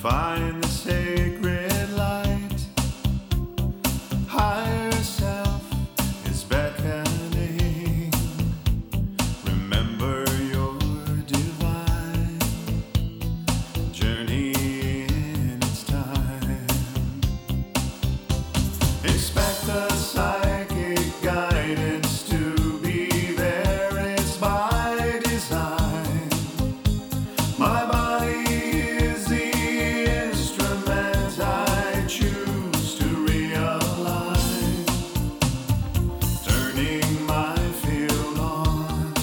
find the sacred light. Higher self is beckoning. Remember your divine journey in its time. Expect the psychic guidance to be there. It's by design. My body is the instrument I choose to realign. Turning my field on,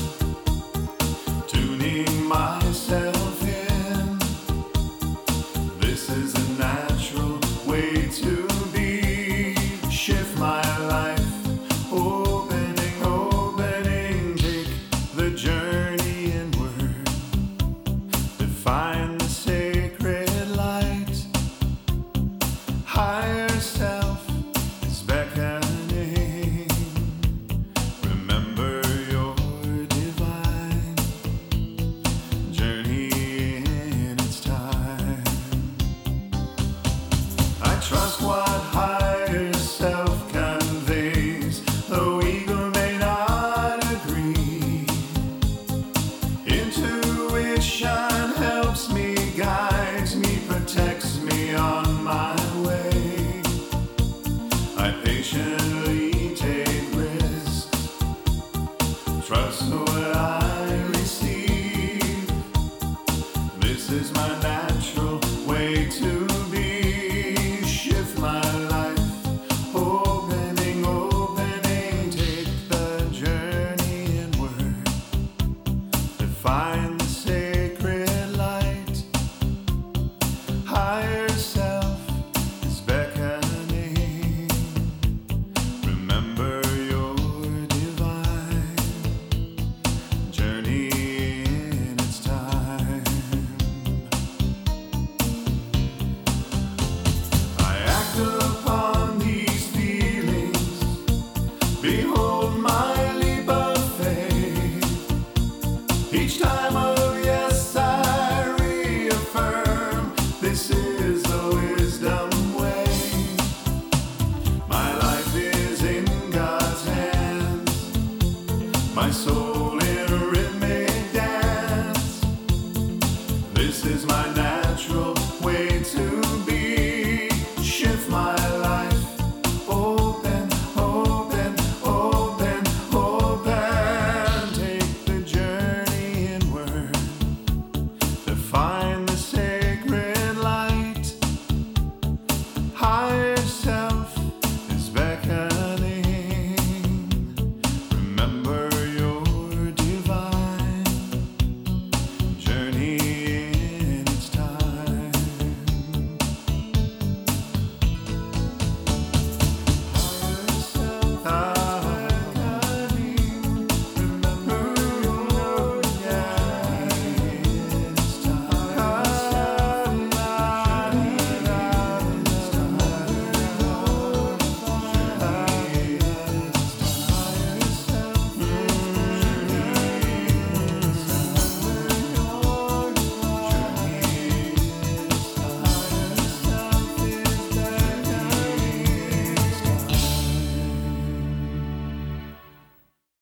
tuning myself in. This is a natural way to be. Shift my life, opening, take the journey inward. Define the sacred light. Higher self is beckoning. Remember your divine journey in its time. I trust what higher self conveys, though ego may not agree. Intuition helps me, guides me, protects me on my way. I patiently take risks, trust what I receive. This is my natural way to be. Shift my life, opening, take the journey inward. Define the sacred light. Higher self is beckoning. Remember your divine journey in its time. I act upon these feelings. Behold my leap of faith. Each time